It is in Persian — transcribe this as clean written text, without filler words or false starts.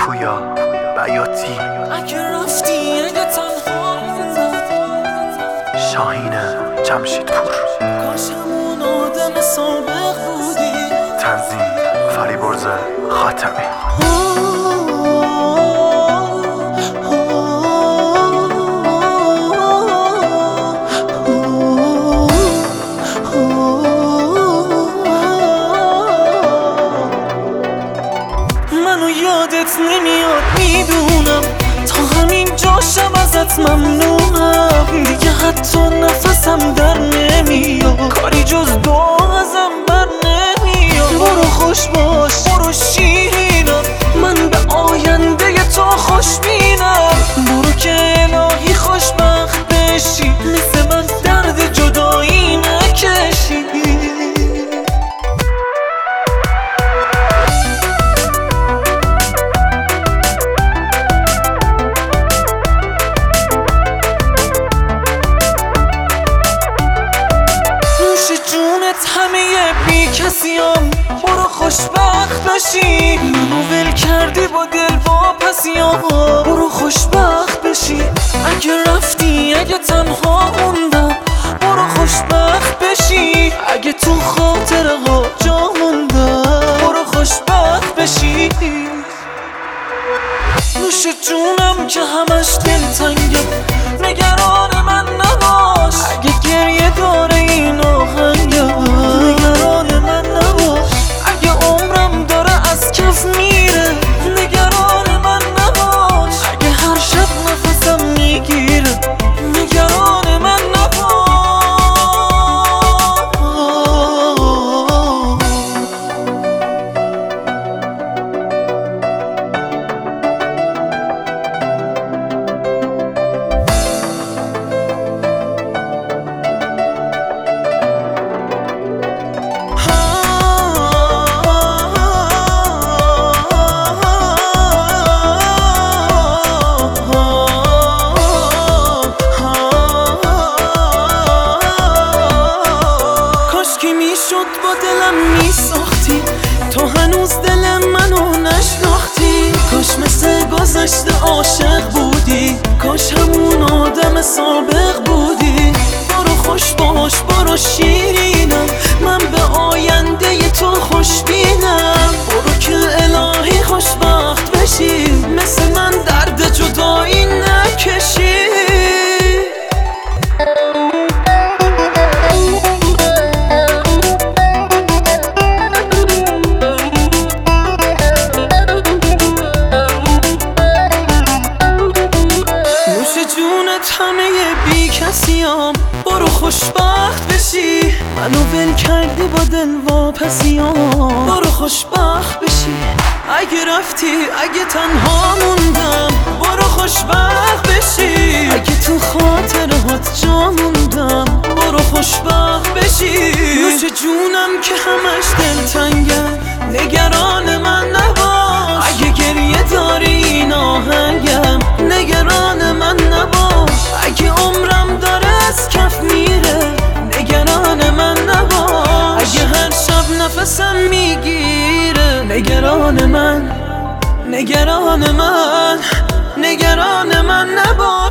پویا بیاتی اگه رفتی اگه تنها شاهین جمشیدپور کاش همون آدم سابق بودی تنظیم فریبرز خاتمی منو یادت نمیاد میدونم تا همین جاشم ازت ممنونم دیگه حتی نفسم در نمیاد کاری جز دعا ازم بر نمیاد برو خوش باش برو شیرینم من به آینده تو خوشبینم برو که الهی خوشبخت بشی مثل من درد جدایی نکشی همه بی کسیم برو خوشبخت بشی منو ول کردی با دل واپسیام برو خوشبخت بشی اگه رفتی اگه تنها موندم برو خوشبخت بشی اگه تو خاطره ها جا موندم برو خوشبخت بشی نوش جونم که همش دلتنگه نگران من نباش اگه گریه داره این آهنگم نگران من نباش اگه عمرم داره از کف میره نگران من نباش اگه هر شب نفسم میگیره نگران من نباش شد با دلم میساختی تو هنوز دل منو نشناختی کاش مثل گذشته عاشق بودی کاش همون آدم سابق بودی برو خوش باش برو شیرینم من به آینده تو خوشبینم برو که الهی خوشبخت بشی مثل من درد جدایی نکشی همه بی کسیام برو خوشبخت بشی منو ول کردی با دل واپسیام برو خوشبخت بشی اگه رفتی اگه تنها موندم برو خوشبخت بشی اگه تو خاطرهات جا موندم برو خوشبخت بشی نوش جونم که همش دلتنگه نگران من نباش اگه گریه داری این آهنگم نگران من نباش اگه عمرم داره از کف میره نگران من نباش اگه هر شب نفسم میگیره نگران من نگران من نگران من نباش